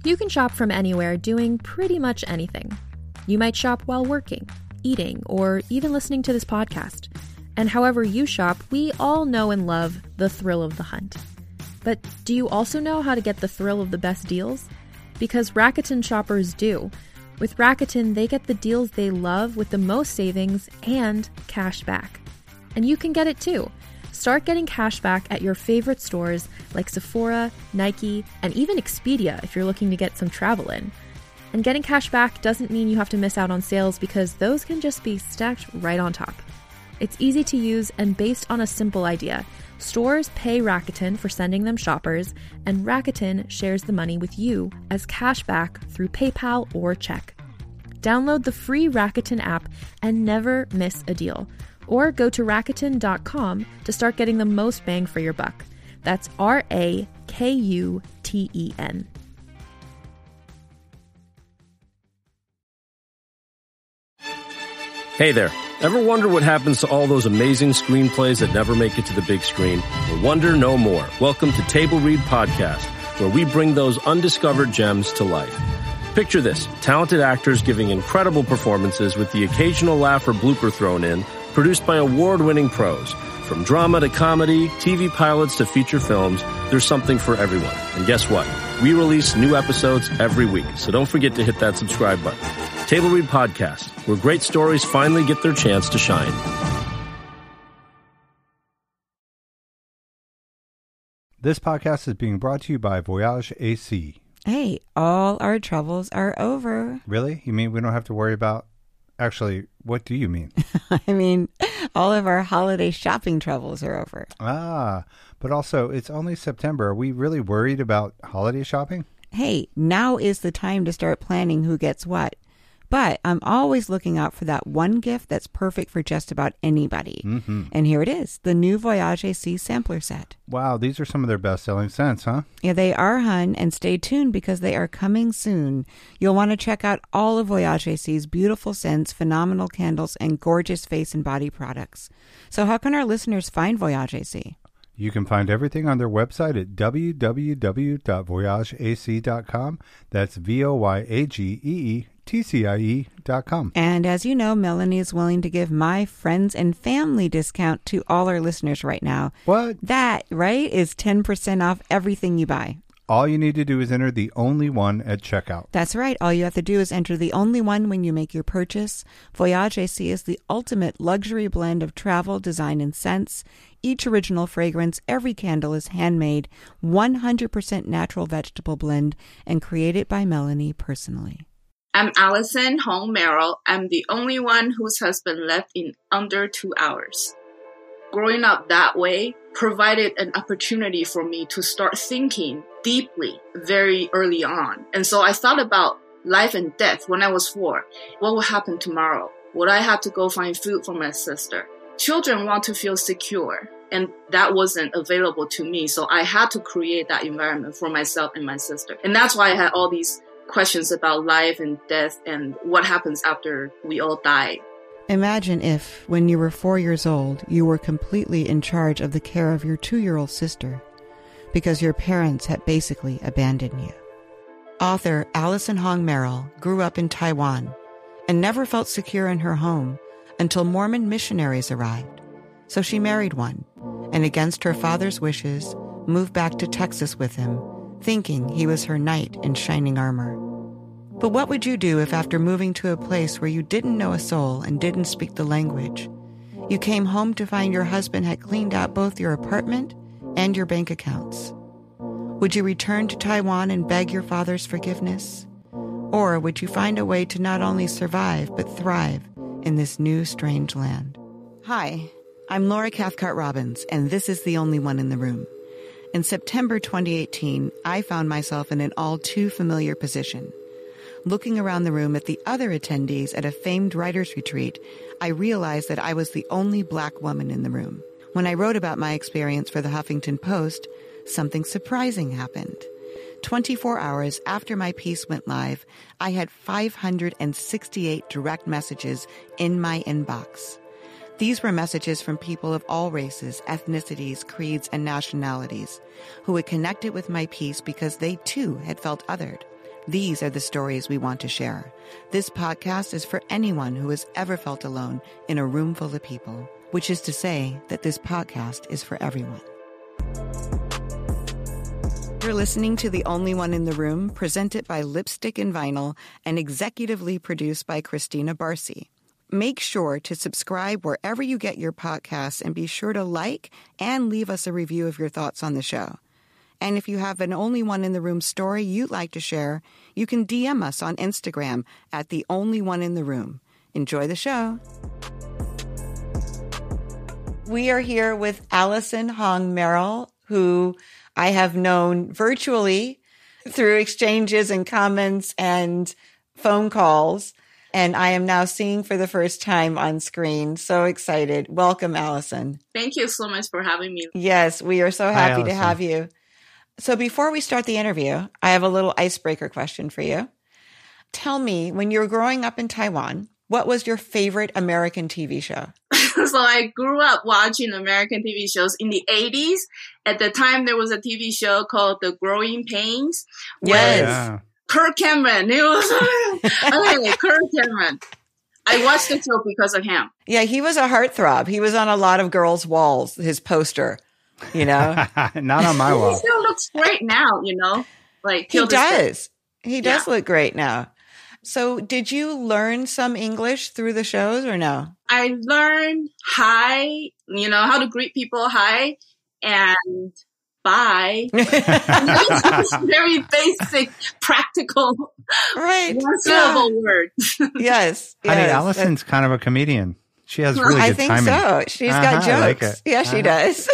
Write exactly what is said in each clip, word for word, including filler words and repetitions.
You can shop from anywhere doing pretty much anything. You might shop while working, eating, or even listening to this podcast. And however you shop, we all know and love the thrill of the hunt. But do you also know how to get the thrill of the best deals? Because Rakuten shoppers do. With Rakuten, they get the deals they love with the most savings and cash back. And you can get it too. Start getting cash back at your favorite stores like Sephora, Nike, and even Expedia if you're looking to get some travel in. And getting cash back doesn't mean you have to miss out on sales because those can just be stacked right on top. It's easy to use and based on a simple idea. Stores pay Rakuten for sending them shoppers, and Rakuten shares the money with you as cash back through PayPal or check. Download the free Rakuten app and never miss a deal. Or go to Rakuten dot com to start getting the most bang for your buck. That's R A K U T E N. Hey there. Ever wonder what happens to all those amazing screenplays that never make it to the big screen? Well, wonder no more. Welcome to Table Read Podcast, where we bring those undiscovered gems to life. Picture this, talented actors giving incredible performances with the occasional laugh or blooper thrown in, produced by award-winning pros. From drama to comedy, T V pilots to feature films, there's something for everyone. And guess what? We release new episodes every week, so don't forget to hit that subscribe button. Table Read Podcast, where great stories finally get their chance to shine. This podcast is being brought to you by Voyage A C. Hey, all our troubles are over. Really? You mean we don't have to worry about... Actually, what do you mean? I mean, all of our holiday shopping troubles are over. Ah, but also, it's only September. Are we really worried about holiday shopping? Hey, now is the time to start planning who gets what. But I'm always looking out for that one gift that's perfect for just about anybody. Mm-hmm. And here it is, the new Voyage A C sampler set. Wow, these are some of their best-selling scents, huh? Yeah, they are, hun, and stay tuned because they are coming soon. You'll want to check out all of Voyage A C's beautiful scents, phenomenal candles, and gorgeous face and body products. So how can our listeners find Voyage A C? You can find everything on their website at w w w dot voyage a c dot com. That's V O Y A G E E T C I E dot com. And as you know, Melanie is willing to give my friends and family discount to all our listeners right now. What? That, right, is ten percent off everything you buy. All you need to do is enter the only one at checkout. That's right. All you have to do is enter the only one when you make your purchase. Voyage A C is the ultimate luxury blend of travel, design, and scents. Each original fragrance, every candle is handmade, one hundred percent natural vegetable blend, and created by Melanie personally. I'm Allison Hong Merrill. I'm the only one whose husband left in under two hours. Growing up that way provided an opportunity for me to start thinking deeply very early on. And so I thought about life and death when I was four. What will happen tomorrow? Would I have to go find food for my sister? Children want to feel secure, and that wasn't available to me. So I had to create that environment for myself and my sister. And that's why I had all these questions about life and death and what happens after we all die. Imagine if, when you were four years old, you were completely in charge of the care of your two-year-old sister because your parents had basically abandoned you. Author Allison Hong Merrill grew up in Taiwan and never felt secure in her home until Mormon missionaries arrived. So she married one and, against her father's wishes, moved back to Texas with him, thinking he was her knight in shining armor. But what would you do if after moving to a place where you didn't know a soul and didn't speak the language, you came home to find your husband had cleaned out both your apartment and your bank accounts? Would you return to Taiwan and beg your father's forgiveness? Or would you find a way to not only survive but thrive in this new strange land? Hi, I'm Laura Cathcart Robbins, and this is The Only One in the Room. In September twenty eighteen, I found myself in an all too familiar position. Looking around the room at the other attendees at a famed writers' retreat, I realized that I was the only Black woman in the room. When I wrote about my experience for the Huffington Post, something surprising happened. twenty-four hours after my piece went live, I had five hundred sixty-eight direct messages in my inbox. These were messages from people of all races, ethnicities, creeds, and nationalities who had connected with my piece because they too had felt othered. These are the stories we want to share. This podcast is for anyone who has ever felt alone in a room full of people, which is to say that this podcast is for everyone. You're listening to The Only One in the Room, presented by Lipstick and Vinyl and executively produced by Christina Barcy. Make sure to subscribe wherever you get your podcasts and be sure to like and leave us a review of your thoughts on the show. And if you have an Only One in the Room story you'd like to share, you can D M us on Instagram at The Only One in the Room. Enjoy the show. We are here with Allison Hong Merrill, who I have known virtually through exchanges and comments and phone calls. And I am now seeing for the first time on screen. So excited. Welcome, Allison. Thank you so much for having me. Yes, we are so happy Hi, to have you. So before we start the interview, I have a little icebreaker question for you. Tell me, when you were growing up in Taiwan, what was your favorite American T V show? So I grew up watching American T V shows in the eighties. At the time, there was a T V show called The Growing Pains. Yes. With Yeah. Kirk Cameron. It was okay, Kirk Cameron. I watched the show because of him. Yeah, he was a heartthrob. He was on a lot of girls' walls, his poster, you know? Not on my He wall. still looks great now, you know? Like He till this day. does. He does look great now. So did you learn some English through the shows or no? I learned hi, you know, how to greet people, hi, and bye. It's very basic, practical, Right. one syllable word. Yes. Honey, yes. Allison's kind of a comedian. She has really good I think timing. so. She's got Uh-huh, I like jokes. it. Yeah, she Uh-huh. does.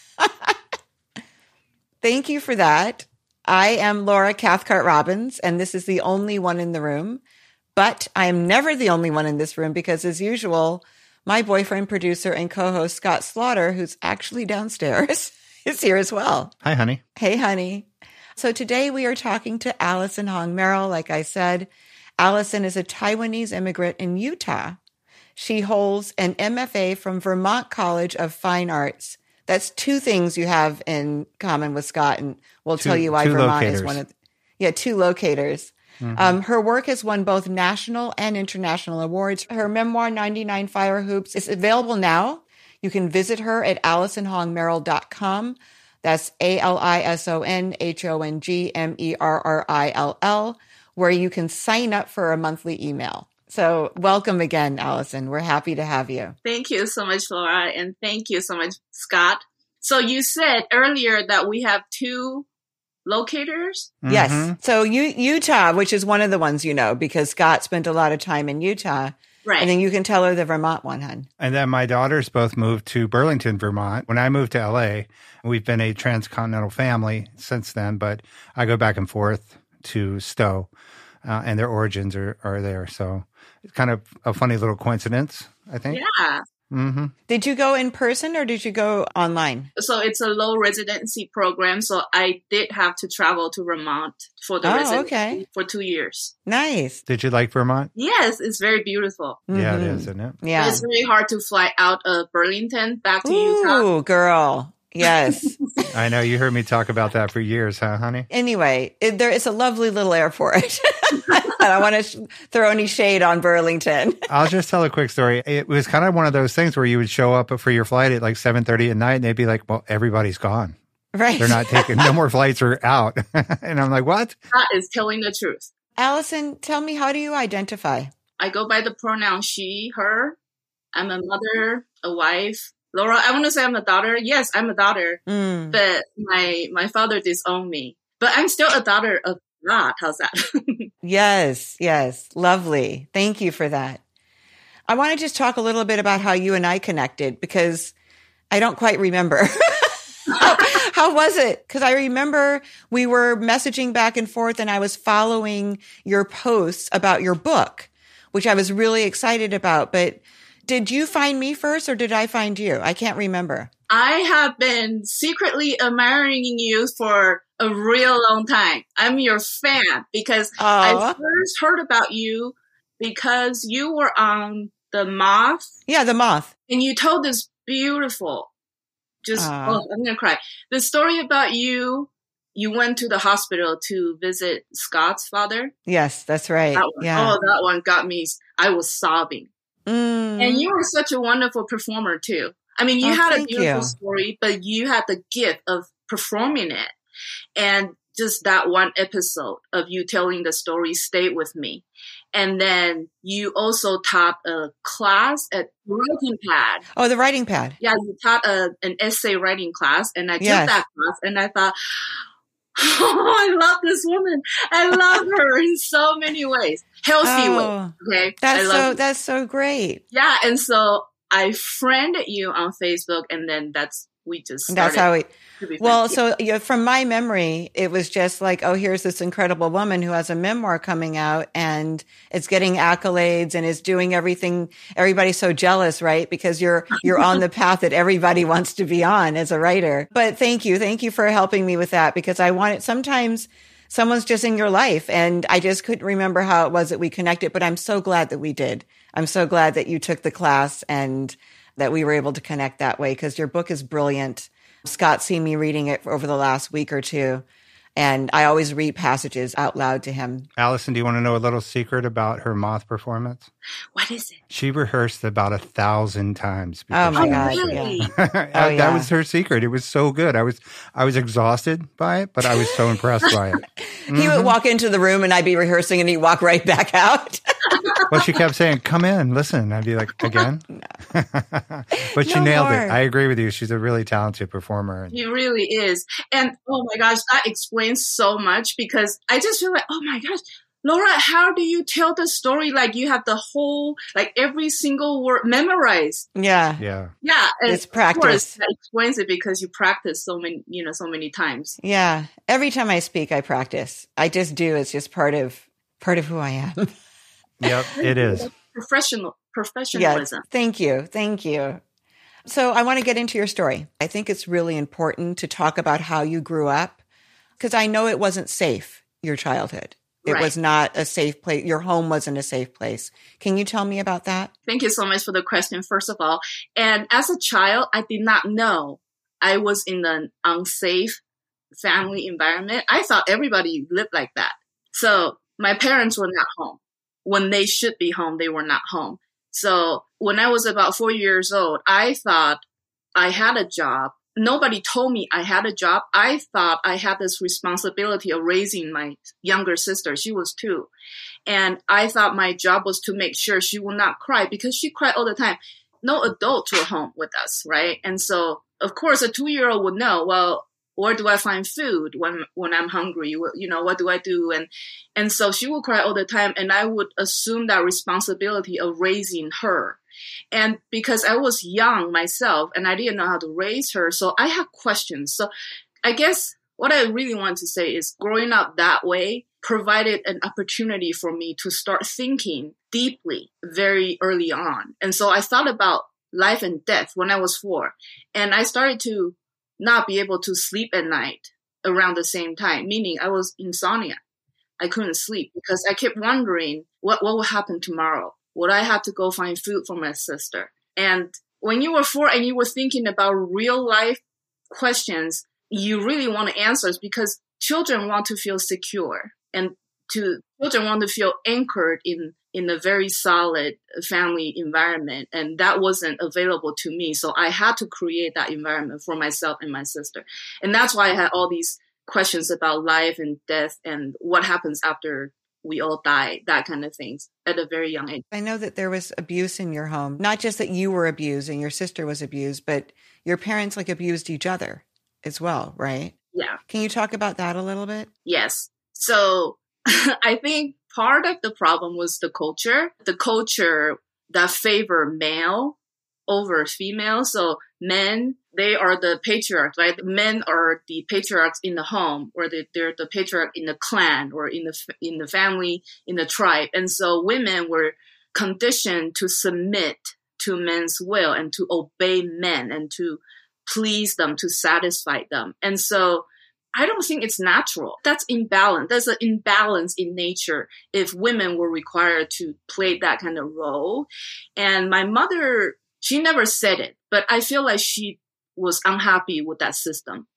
Thank you for that. I am Laura Cathcart Robbins, and this is The Only One in the Room. But I am never the only one in this room because, as usual, my boyfriend, producer, and co-host Scott Slaughter, who's actually downstairs, is here as well. Hi, honey. Hey, honey. So today we are talking to Allison Hong Merrill. Like I said, Allison is a Taiwanese immigrant in Utah. She holds an M F A from Vermont College of Fine Arts. That's two things you have in common with Scott, and we'll Two- tell you why two Vermont locators. is one of the, yeah, two locators. Mm-hmm. Um, her work has won both national and international awards. Her memoir, ninety-nine Fire Hoops, is available now. You can visit her at allison hong merrill dot com. That's A L I S O N H O N G M E R R I L L, where you can sign up for a monthly email. So welcome again, Allison. We're happy to have you. Thank you so much, Laura, and thank you so much, Scott. So you said earlier that we have two locators? Mhm. Yes. So you, Utah, which is one of the ones you know, because Scott spent a lot of time in Utah. Right. And then you can tell her the Vermont one, hon. And then my daughters both moved to Burlington, Vermont. When I moved to L A, we've been a transcontinental family since then, but I go back and forth to Stowe, uh, and their origins are, are there. So it's kind of a funny little coincidence, I think. Yeah. Mm-hmm. Did you go in person or did you go online? So it's a low residency program. So I did have to travel to Vermont for the Oh, residency okay. for two years. Nice. Did you like Vermont? Yes, it's very beautiful. Yeah, it Mhm. is, isn't it? Yeah. It's very hard to fly out of Burlington back to Utah. Ooh, girl. Yes. I know. You heard me talk about that for years, huh, honey? Anyway, it, there is a lovely little airport. I don't want to sh- throw any shade on Burlington. I'll just tell a quick story. It was kind of one of those things where you would show up for your flight at like seven thirty at night and they'd be like, well, everybody's gone. Right. They're not taking, no more flights are out. And I'm like, what? That is telling the truth. Allison, tell me, how do you identify? I go by the pronoun she, her. I'm a mother, a wife. Laura, I want to say I'm a daughter. Yes, I'm a daughter, Mm. but my my father disowned me. But I'm still a daughter of God. How's that? Yes, yes. Lovely. Thank you for that. I want to just talk a little bit about how you and I connected because I don't quite remember. how, how was it? Because I remember we were messaging back and forth and I was following your posts about your book, which I was really excited about. But did you find me first or did I find you? I can't remember. I have been secretly admiring you for a real long time. I'm your fan because I Aw. first heard about you because you were on The Moth Yeah, the moth. and you told this beautiful, just, Aw. oh, I'm going to cry. The story about you you went to the hospital to visit Scott's father. Yes, that's right. That one, yeah. Oh, that one got me. I was sobbing. Mm. And you were such a wonderful performer too. I mean, you Oh, had a thank beautiful you. story, but you had the gift of performing it. And just that one episode of you telling the story stayed with me. And then you also taught a class at Writing Pad. Oh, the writing pad. Yeah, you taught a, an essay writing class, and I took Yes. that class, and I thought, oh, I love this woman. I love her in so many ways, healthy Oh, ways. Okay, That's I love so you. that's so great. Yeah, and so I friended you on Facebook, and then that's we just started That's how we to be Well, friends. so you know, from my memory, it was just like, oh, here's this incredible woman who has a memoir coming out and it's getting accolades and is doing everything. Everybody's so jealous, right? Because you're, you're on the path that everybody wants to be on as a writer. But thank you. Thank you for helping me with that, because I want it. Sometimes someone's just in your life and I just couldn't remember how it was that we connected, but I'm so glad that we did. I'm so glad that you took the class and that we were able to connect that way, because your book is brilliant. Scott's seen me reading it over the last week or two, and I always read passages out loud to him. Allison, do you want to know a little secret about her moth performance? What is it? She rehearsed about a thousand times. Oh my she God! had to. really? Yeah. that yeah. was her secret. It was so good. I was I was exhausted by it, but I was so impressed by it. He would walk into the room and I'd be rehearsing, and he'd walk right back out. Well, she kept saying, "Come in, listen." I'd be like, "Again?" But she No nailed more. it. I agree with you. She's a really talented performer. He really is. And oh my gosh, that explains so much, because I just feel like, oh my gosh, Laura, how do you tell the story like you have the whole, like every single word memorized? Yeah. Yeah. Yeah. And It's of course, practice. that explains it, because you practice so many, you know, so many times. Yeah. Every time I speak, I practice. I just do. It's just part of part of who I am. Yep, it is. Professional, Yeah. professionalism. Thank you. Thank you. So I want to get into your story. I think it's really important to talk about how you grew up, because I know it wasn't safe, your childhood. It Right. was not a safe place. Your home wasn't a safe place. Can you tell me about that? Thank you so much for the question, first of all. And as a child, I did not know I was in an unsafe family environment. I thought everybody lived like that. So my parents were not home. When they should be home, they were not home. So when I was about four years old, I thought I had a job. Nobody told me I had a job. I thought I had this responsibility of raising my younger sister. She was two. And I thought my job was to make sure she will not cry, because she cried all the time. No adults were home with us, right? And so, of course, a two-year-old would know, well, where do I find food when when I'm hungry? You know, what do I do? And and so she would cry all the time, and I would assume that responsibility of raising her. And because I was young myself and I didn't know how to raise her, so I had questions. So I guess what I really want to say is growing up that way provided an opportunity for me to start thinking deeply very early on. And so I thought about life and death when I was four, and I started to not be able to sleep at night around the same time, meaning I was insomnia. I couldn't sleep because I kept wondering what, what will happen tomorrow. Would I have to go find food for my sister? And when you were four and you were thinking about real life questions, you really want answers, because children want to feel secure, and to children want to feel anchored in, in a very solid family environment. And that wasn't available to me. So I had to create that environment for myself and my sister. And that's why I had all these questions about life and death and what happens after we all die, that kind of things at a very young age. I know that there was abuse in your home, not just that you were abused and your sister was abused, but your parents like abused each other as well, right? Yeah. Can you talk about that a little bit? Yes. So I think part of the problem was the culture, the culture that favor male over female. So men, they are the patriarchs, right? Men are the patriarchs in the home, or they, they're the patriarch in the clan, or in the in the family, in the tribe. And so women were conditioned to submit to men's will and to obey men and to please them, to satisfy them. And so I don't think it's natural. That's imbalance. There's an imbalance in nature if women were required to play that kind of role. And my mother, she never said it, but I feel like she was unhappy with that system.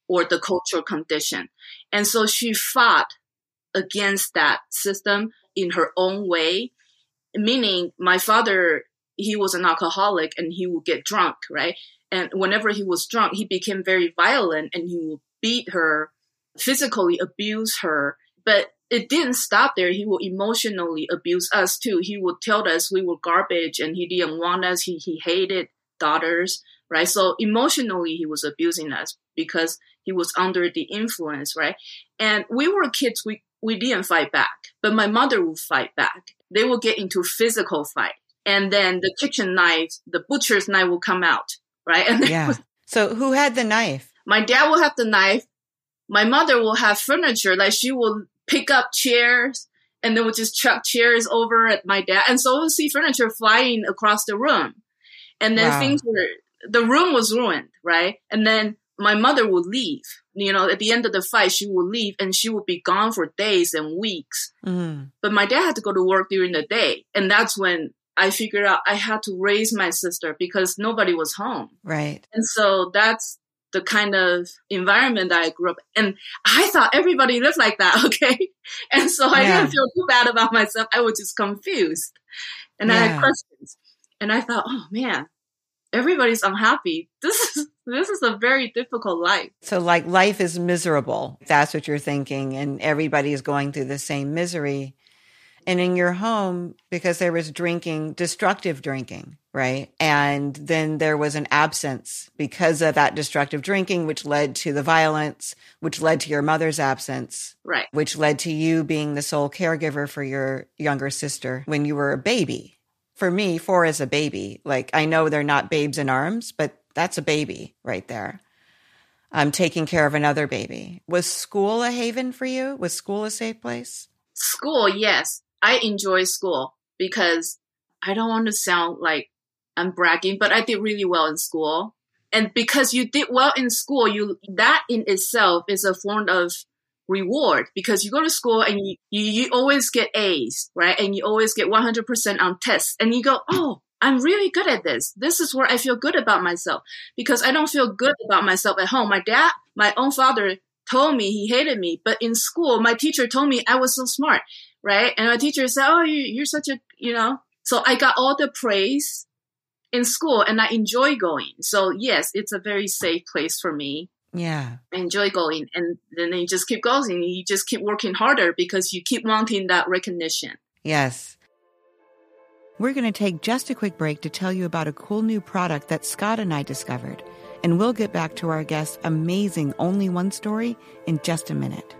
or the cultural condition. And so she fought against that system in her own way, meaning my father, he was an alcoholic and he would get drunk, right? And whenever he was drunk, he became very violent and he would beat her, physically abuse her. But it didn't stop there. He would emotionally abuse us too. He would tell us we were garbage and he didn't want us. He, he hated daughters, right? So emotionally, he was abusing us because he was under the influence, right? And we were kids. We, we didn't fight back, but my mother would fight back. They would get into physical fight. And then the kitchen knife, the butcher's knife will come out, right? And yeah. Was, so who had the knife? My dad will have the knife. My mother will have furniture. Like she will pick up chairs and then would just chuck chairs over at my dad. And so we'll see furniture flying across the room. And then wow. things were, the room was ruined, right? And then my mother would leave. You know, at the end of the fight, she would leave and she would be gone for days and weeks. Mm. But my dad had to go to work during the day. And that's when I figured out I had to raise my sister because nobody was home. Right. And so that's the kind of environment that I grew up in. And I thought everybody lived like that, okay? And so I yeah. didn't feel too bad about myself. I was just confused. And yeah. I had questions. And I thought, oh man, everybody's unhappy. This is this is a very difficult life. So like life is miserable. That's what you're thinking. And everybody is going through the same misery. And in your home, because there was drinking, destructive drinking, right? And then there was an absence because of that destructive drinking, which led to the violence, which led to your mother's absence, right? Which led to you being the sole caregiver for your younger sister when you were a baby. For me, four is a baby. Like, I know they're not babes in arms, but that's a baby right there. I'm taking care of another baby. Was school a haven for you? Was school a safe place? School, yes. I enjoy school because I don't want to sound like I'm bragging, but I did really well in school. And because you did well in school, you that in itself is a form of reward because you go to school and you, you, you always get A's, right? And you always get one hundred percent on tests. And you go, oh, I'm really good at this. This is where I feel good about myself because I don't feel good about myself at home. My dad, my own father told me he hated me, but in school, my teacher told me I was so smart. Right. And my teacher said, oh, you, you're such a, you know, so I got all the praise in school and I enjoy going. So yes, it's a very safe place for me. Yeah. I enjoy going. And then you just keep going and you just keep working harder because you keep wanting that recognition. Yes. We're going to take just a quick break to tell you about a cool new product that Scott and I discovered. And we'll get back to our guest's amazing Only One story in just a minute.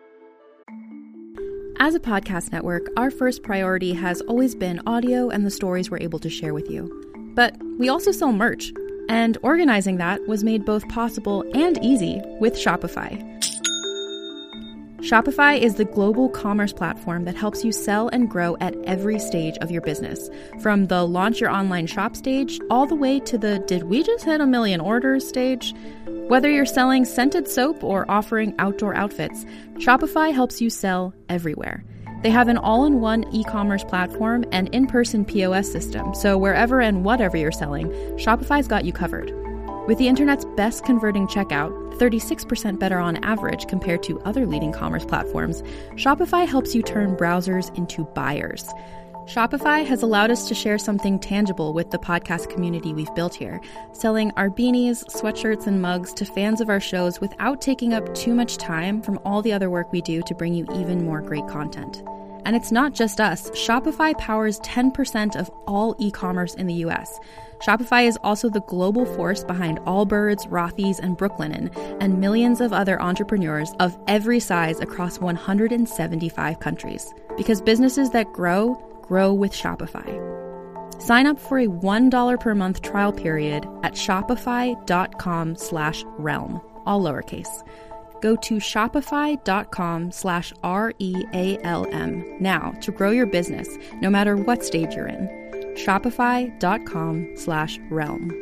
As a podcast network, our first priority has always been audio and the stories we're able to share with you. But we also sell merch, and organizing that was made both possible and easy with Shopify. Shopify is the global commerce platform that helps you sell and grow at every stage of your business, from the launch your online shop stage all the way to the did we just hit a million orders stage. Whether you're selling scented soap or offering outdoor outfits, Shopify helps you sell everywhere. They have an all-in-one e-commerce platform and in-person P O S system, so wherever and whatever you're selling, Shopify's got you covered. With the internet's best converting checkout, thirty-six percent better on average compared to other leading commerce platforms, Shopify helps you turn browsers into buyers. Shopify has allowed us to share something tangible with the podcast community we've built here, selling our beanies, sweatshirts, and mugs to fans of our shows without taking up too much time from all the other work we do to bring you even more great content. And it's not just us. Shopify powers ten percent of all e-commerce in the U S. Shopify is also the global force behind Allbirds, Rothy's, and Brooklinen, and millions of other entrepreneurs of every size across one hundred seventy-five countries. Because businesses that grow, grow with Shopify. Sign up for a one dollar per month trial period at shopify.com slash realm, all lowercase. Go to shopify.com slash R-E-A-L-M now to grow your business, no matter what stage you're in. Shopify.com slash realm.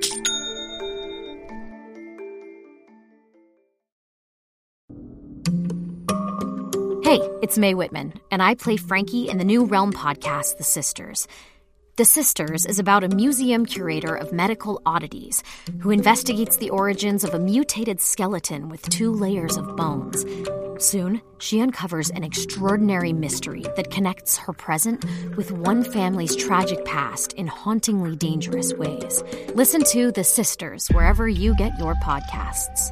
Hey, it's Mae Whitman, and I play Frankie in the new Realm podcast, The Sisters. The Sisters is about a museum curator of medical oddities who investigates the origins of a mutated skeleton with two layers of bones. Soon, she uncovers an extraordinary mystery that connects her present with one family's tragic past in hauntingly dangerous ways. Listen to The Sisters wherever you get your podcasts.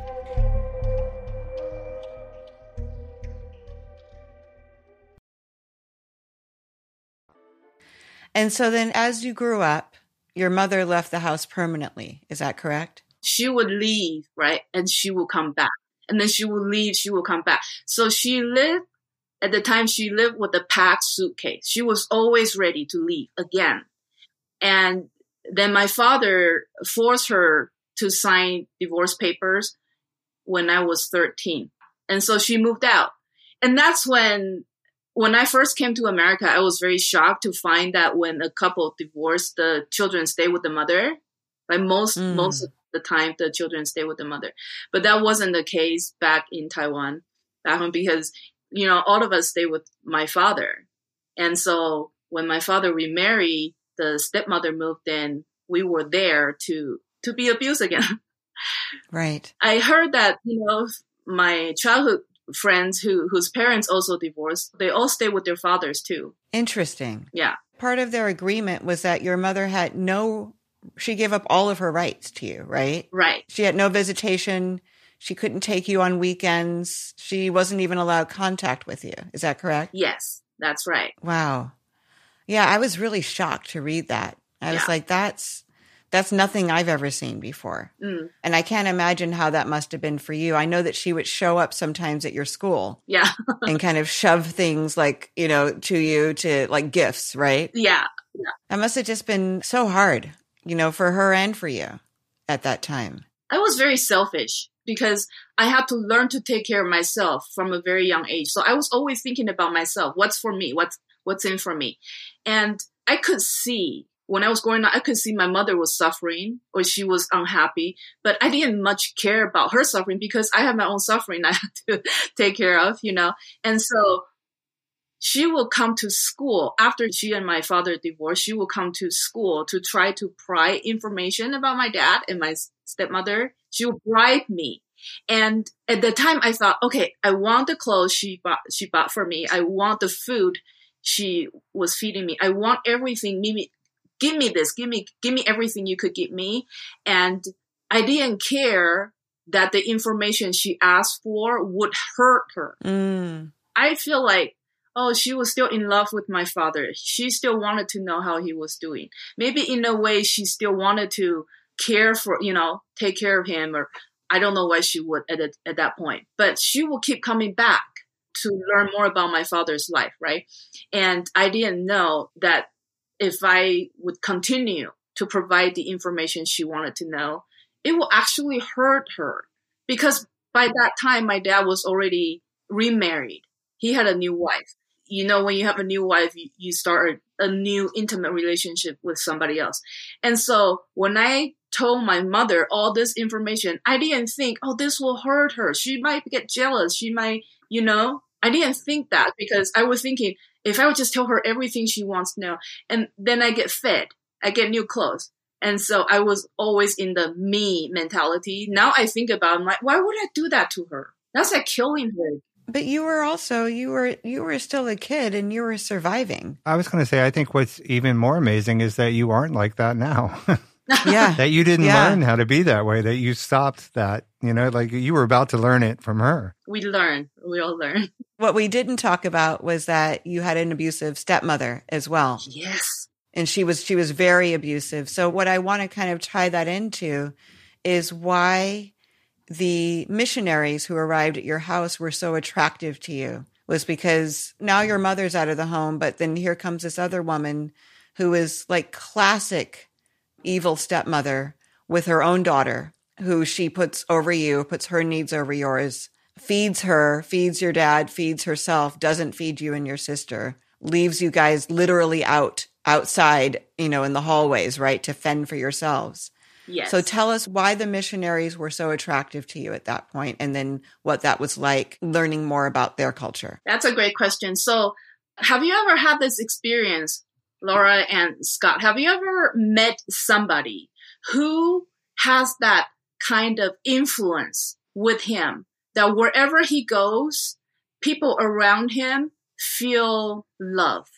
And so then as you grew up, your mother left the house permanently. Is that correct? She would leave, right? And she will come back. And then she will leave, she will come back. So she lived, at the time she lived with a packed suitcase. She was always ready to leave again. And then my father forced her to sign divorce papers when I was thirteen. And so she moved out. And that's when, when I first came to America, I was very shocked to find that when a couple divorce, the children stay with the mother. Like most, mm. most of the time, the children stay with the mother. But that wasn't the case back in Taiwan, back home, because, you know, all of us stay with my father. And so when my father remarried, the stepmother moved in, we were there to, to be abused again. Right. I heard that, you know, my childhood friends who whose parents also divorced, they all stay with their fathers too. Interesting. Yeah. Part of their agreement was that your mother had no, she gave up all of her rights to you, right? Right. She had no visitation. She couldn't take you on weekends. She wasn't even allowed contact with you. Is that correct? Yes, that's right. Wow. Yeah, I was really shocked to read that. I was Yeah. like, that's that's nothing I've ever seen before. Mm. And I can't imagine how that must have been for you. I know that she would show up sometimes at your school Yeah. and kind of shove things like, you know, to you to like gifts, right? Yeah. Yeah. That must have just been so hard, you know, for her and for you at that time. I was very selfish because I had to learn to take care of myself from a very young age. So I was always thinking about myself. What's for me? What's what's in for me? And I could see when I was growing up, I could see my mother was suffering or she was unhappy, but I didn't much care about her suffering because I have my own suffering I had to take care of, you know. And so she will come to school after she and my father divorced. She will come to school to try to pry information about my dad and my stepmother. She will bribe me. And at the time I thought, okay, I want the clothes she bought, she bought for me. I want the food she was feeding me. I want everything. Maybe give me this, give me, give me everything you could give me. And I didn't care that the information she asked for would hurt her. Mm. I feel like, oh, she was still in love with my father. She still wanted to know how he was doing. Maybe in a way she still wanted to care for, you know, take care of him, or I don't know why she would at, a, at that point, but she will keep coming back to learn more about my father's life. Right. And I didn't know that if I would continue to provide the information she wanted to know, it will actually hurt her. Because by that time, my dad was already remarried. He had a new wife. You know, when you have a new wife, you, you start a, a new intimate relationship with somebody else. And so when I told my mother all this information, I didn't think, oh, this will hurt her. She might get jealous. She might, you know, I didn't think that because I was thinking, if I would just tell her everything she wants to know, and then I get fed, I get new clothes. And so I was always in the me mentality. Now I think about it, I'm like, why would I do that to her? That's like killing her. But you were also, you were, you were still a kid and you were surviving. I was going to say, I think what's even more amazing is that you aren't like that now. Yeah. That you didn't Yeah. learn how to be that way, that you stopped that, you know, like you were about to learn it from her. We learn. We all learn. What we didn't talk about was that you had an abusive stepmother as well. Yes. And she was, she was very abusive. So what I want to kind of tie that into is why the missionaries who arrived at your house were so attractive to you, was because now your mother's out of the home, but then here comes this other woman who is like classic evil stepmother with her own daughter, who she puts over you, puts her needs over yours, feeds her, feeds your dad, feeds herself, doesn't feed you and your sister, leaves you guys literally out, outside, you know, in the hallways, right, to fend for yourselves. Yes. So tell us why the missionaries were so attractive to you at that point, and then what that was like learning more about their culture. That's a great question. So have you ever had this experience Laura and Scott, have you ever met somebody who has that kind of influence with him, that wherever he goes, people around him feel loved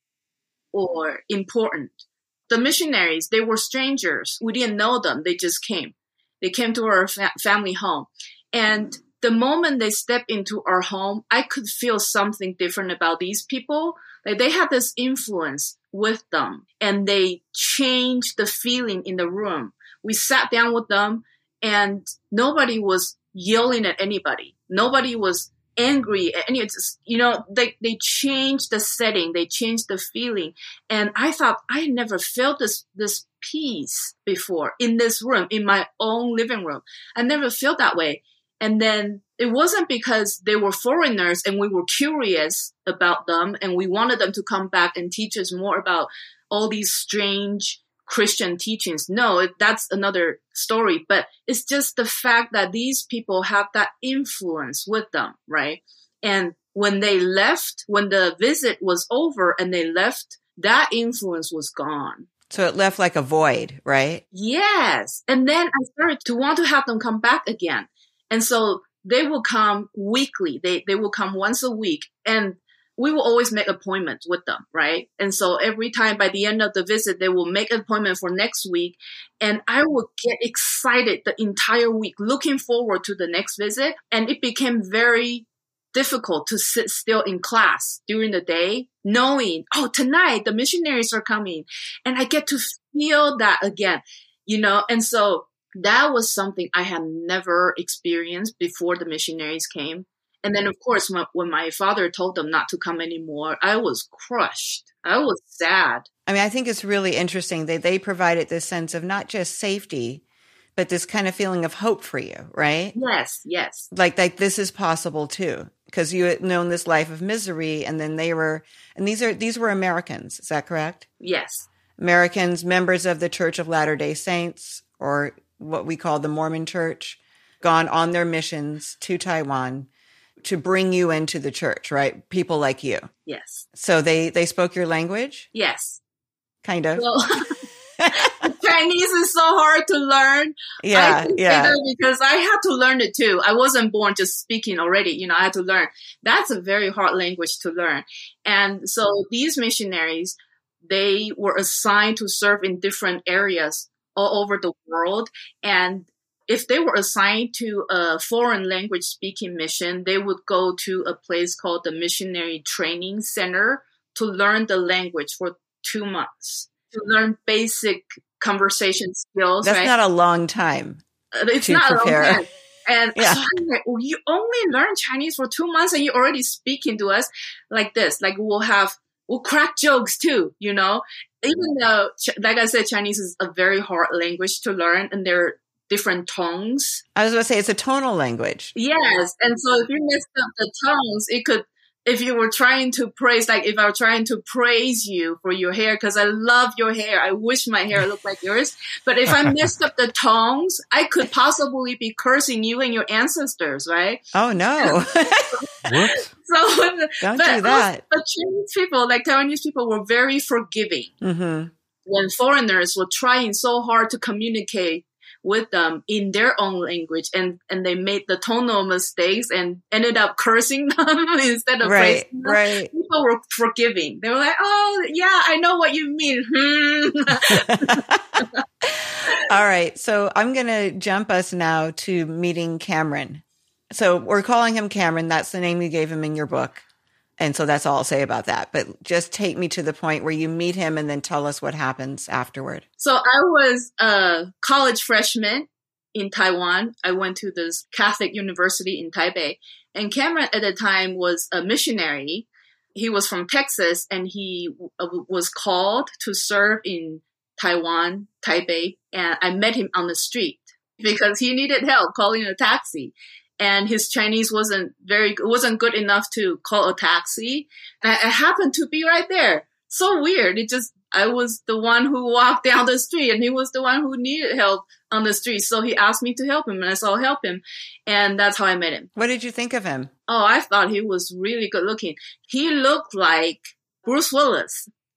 or important? The missionaries, they were strangers. We didn't know them. They just came. They came to our fa- family home. And the moment they stepped into our home, I could feel something different about these people. Like they had this influence with them, and they changed the feeling in the room. We sat down with them, and nobody was yelling at anybody. Nobody was angry at any, just, you know, they, they changed the setting. They changed the feeling. And I thought, I never felt this, this peace before in this room, in my own living room. I never felt that way. And then it wasn't because they were foreigners and we were curious about them and we wanted them to come back and teach us more about all these strange Christian teachings. No, that's another story. But it's just the fact that these people have that influence with them, right? And when they left, when the visit was over and they left, that influence was gone. So it left like a void, right? Yes. And then I started to want to have them come back again. And so they will come weekly. They they will come once a week. And we will always make appointments with them, right? And so every time by the end of the visit, they will make an appointment for next week. And I would get excited the entire week, looking forward to the next visit. And it became very difficult to sit still in class during the day, knowing, oh, tonight the missionaries are coming. And I get to feel that again, you know? And so that was something I had never experienced before the missionaries came. And then, of course, when, when my father told them not to come anymore, I was crushed. I was sad. I mean, I think it's really interesting that they provided this sense of not just safety, but this kind of feeling of hope for you, right? Yes, yes. Like, like this is possible too, because you had known this life of misery, and then they were, and these are these were Americans. Is that correct? Yes. Americans, members of the Church of Latter-day Saints, or what we call the Mormon Church, gone on their missions to Taiwan to bring you into the church, right? People like you. Yes. So they, they spoke your language? Yes. Kind of. Well, Chinese is so hard to learn. Yeah, I yeah. Because I had to learn it too. I wasn't born just speaking already. You know, I had to learn. That's a very hard language to learn. And so these missionaries, they were assigned to serve in different areas all over the world. And if they were assigned to a foreign language speaking mission, they would go to a place called the Missionary Training Center to learn the language for two months, to learn basic conversation skills. That's right? not a long time. It's to not prepare. a long time. And Yeah. so I'm like, well, you only learn Chinese for two months and you're already speaking to us like this. Like we'll have, we'll crack jokes too, you know? Even though, like I said, Chinese is a very hard language to learn and there are different tones. I was going to say it's a tonal language. Yes. And so if you messed up the tones, it could, if you were trying to praise, like if I were trying to praise you for your hair, because I love your hair. I wish my hair looked like yours. But if I messed up the tones, I could possibly be cursing you and your ancestors, right? Oh, no. Whoops. So, Don't but do that. But Chinese people, like Taiwanese people, were very forgiving. Mm-hmm. When foreigners were trying so hard to communicate with them in their own language, and, and they made the tonal mistakes and ended up cursing them instead of Right, praising them. right. People were forgiving. They were like, oh, yeah, I know what you mean. All right. So I'm going to jump us now to meeting Cameron. So we're calling him Cameron. That's the name you gave him in your book. And so that's all I'll say about that. But just take me to the point where you meet him and then tell us what happens afterward. So I was a college freshman in Taiwan. I went to this Catholic university in Taipei. And Cameron at the time was a missionary. He was from Texas and he w- was called to serve in Taiwan, Taipei. And I met him on the street because he needed help calling a taxi. And his Chinese wasn't very, wasn't good enough to call a taxi. And I, I happened to be right there. So weird. It just, I was the one who walked down the street and he was the one who needed help on the street. So he asked me to help him and I said, I'll help him. And that's how I met him. What did you think of him? Oh, I thought he was really good looking. He looked like Bruce Willis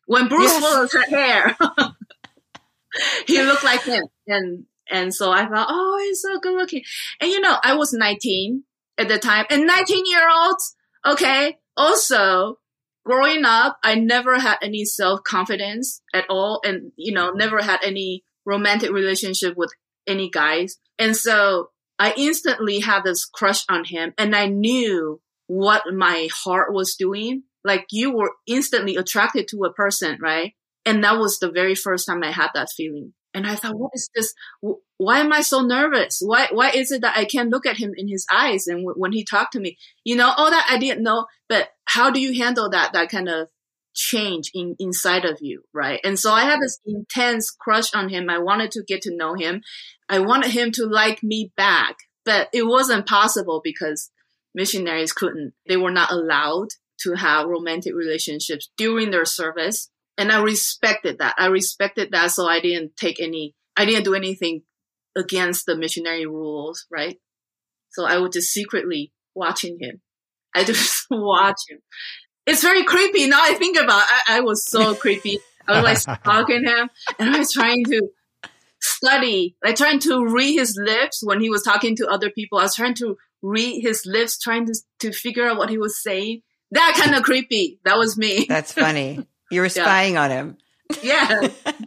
When Bruce Yes. Willis had hair, he looked like him. And and so I thought, oh, he's so good looking. And you know, I was nineteen at the time, and nineteen year olds, okay. Also, growing up, I never had any self confidence at all, and you know, never had any romantic relationship with any guys. And so I instantly had this crush on him, and I knew what my heart was doing. Like, you were instantly attracted to a person, right? And that was the very first time I had that feeling. And I thought, what is this? Why am I so nervous? Why, why is it that I can't look at him in his eyes? And w- when he talked to me, you know, all that I didn't know, but how do you handle that, that kind of change in, inside of you, right? And so I had this intense crush on him. I wanted to get to know him. I wanted him to like me back, but it wasn't possible because missionaries couldn't, they were not allowed to have romantic relationships during their service. And I respected that. I respected that. So I didn't take any, I didn't do anything against the missionary rules, right? So I was just secretly watching him. I just watch him. It's very creepy. Now I think about it, I, I was so creepy. I was like stalking him, and I was trying to study, like trying to read his lips when he was talking to other people. I was trying to read his lips, trying to, to figure out what he was saying. That kind of creepy. That was me. That's funny. You were spying yeah. on him. Yeah.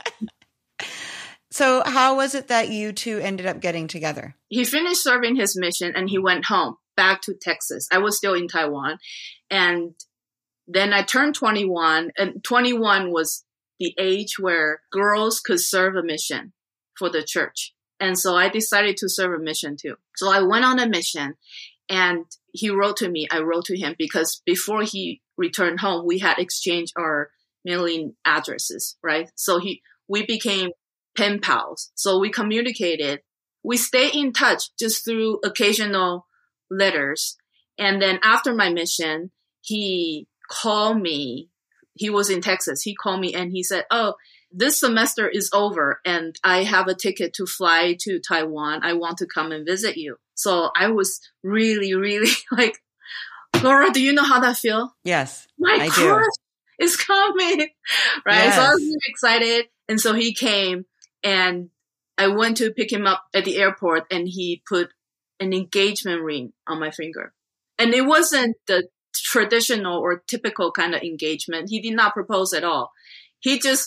So how was it that you two ended up getting together? He finished serving his mission and he went home back to Texas. I was still in Taiwan. And then I turned twenty-one, and twenty-one was the age where girls could serve a mission for the church. And so I decided to serve a mission too. So I went on a mission, and he wrote to me. I wrote to him because before he returned home, we had exchanged our mailing addresses, right? So he, we became pen pals. So we communicated. We stayed in touch just through occasional letters. And then after my mission, he called me. He was in Texas. He called me and he said, oh, this semester is over and I have a ticket to fly to Taiwan. I want to come and visit you. So I was really, really like, Laura, do you know how that feels? Yes, My I crush do. is coming, right? Yes. So I was really excited. And so he came and I went to pick him up at the airport and he put an engagement ring on my finger. And it wasn't the traditional or typical kind of engagement. He did not propose at all. He just,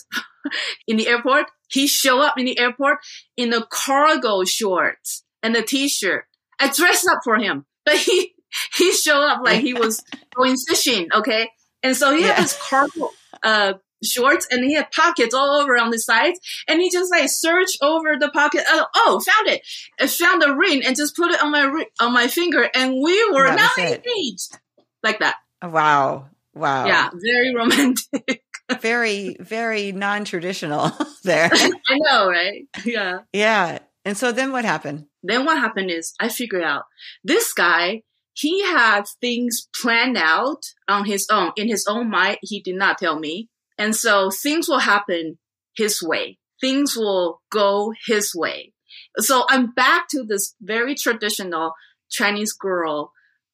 in the airport, he showed up in the airport in a cargo shorts and a t-shirt. I dressed up for him, but he, he showed up like he was going fishing. Okay. And so he Yeah. had this cargo, uh, shorts and he had pockets all over on the sides. And he just like searched over the pocket. Uh, oh, found it. I found the ring and just put it on my, ri- on my finger. And we were That now was it. engaged like that. Wow. Wow. Yeah. Very romantic. Very, very non-traditional there. I know, right? Yeah. Yeah. And so then what happened? Then what happened is I figured out this guy, he had things planned out on his own. In his own mind, he did not tell me. And so things will happen his way. Things will go his way. So I'm back to this very traditional Chinese girl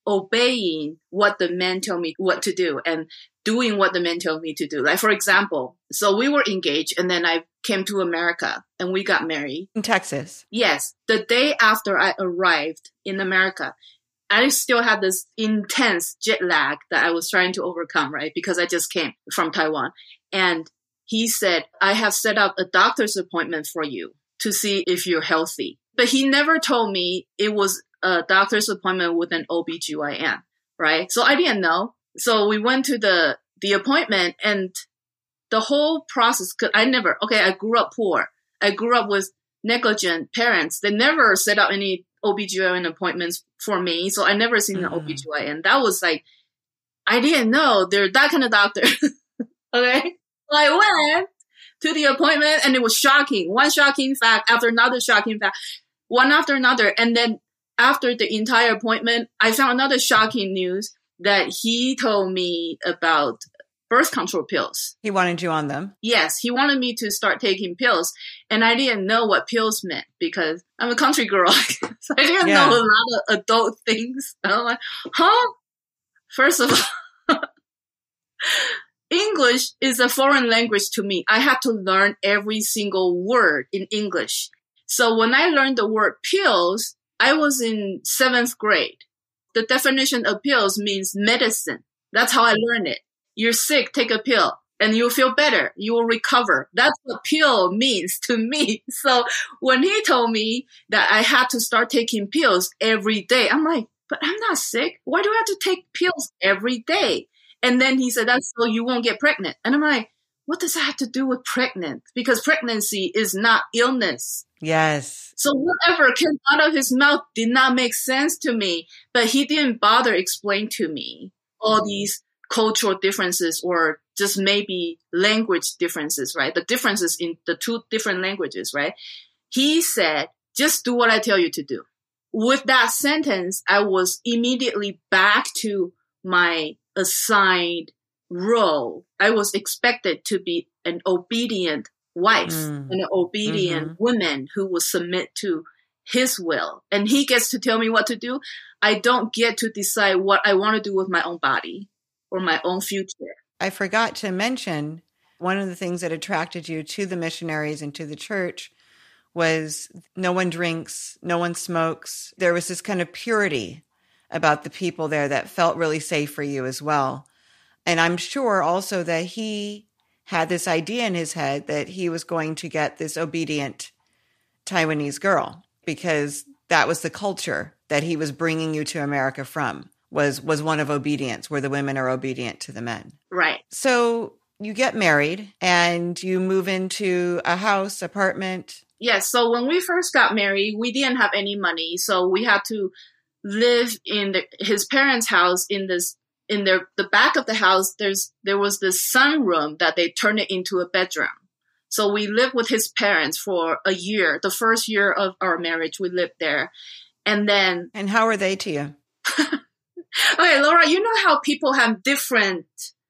obeying what the men tell me what to do and doing what the men tell me to do. Like, for example, so we were engaged and then I came to America and we got married. In Texas. Yes. The day after I arrived in America, I still had this intense jet lag that I was trying to overcome, right? Because I just came from Taiwan. And he said, I have set up a doctor's appointment for you to see if you're healthy. But he never told me it was a doctor's appointment with an O B G Y N, right? So I didn't know. So we went to the, the appointment and the whole process, cause I never, okay, I grew up poor. I grew up with negligent parents. They never set up any O B G Y N appointments for me. So I never seen Mm. an O B G Y N. That was like, I didn't know they're that kind of doctor. Okay. So I went to the appointment and it was shocking. One shocking fact after another shocking fact, one after another. And then after the entire appointment, I found another shocking news that he told me about birth control pills. He wanted you on them. Yes, he wanted me to start taking pills. And I didn't know what pills meant because I'm a country girl. So I didn't Yeah. know a lot of adult things. I'm like, huh? First of all, in English is a foreign language to me. I had to learn every single word in English. So when I learned the word pills, I was in seventh grade. The definition of pills means medicine. That's how I learned it. You're sick, take a pill, and you'll feel better. You will recover. That's what pill means to me. So when he told me that I had to start taking pills every day, I'm like, but I'm not sick. Why do I have to take pills every day? And then he said, that's so you won't get pregnant. And I'm like, what does that have to do with pregnant? Because pregnancy is not illness. Yes. So whatever came out of his mouth did not make sense to me, but he didn't bother explain to me all these cultural differences or just maybe language differences, right? The differences in the two different languages, right? He said, just do what I tell you to do. With that sentence, I was immediately back to my assigned role. I was expected to be an obedient wife mm. and an obedient mm-hmm. woman who will submit to his will. And he gets to tell me what to do. I don't get to decide what I want to do with my own body or my own future. I forgot to mention one of the things that attracted you to the missionaries and to the church was no one drinks, no one smokes. There was this kind of purity about the people there that felt really safe for you as well. And I'm sure also that he had this idea in his head that he was going to get this obedient Taiwanese girl because that was the culture that he was bringing you to America from, was, was one of obedience, where the women are obedient to the men. Right. So you get married and you move into a house, apartment. Yes. So when we first got married, we didn't have any money. So we had to live in the, his parents' house in this, in their, the back of the house. There's, there was this sunroom that they turned it into a bedroom. So we lived with his parents for a year. The first year of our marriage, we lived there. And then. And how are they to you? Okay, Laura, you know how people have different,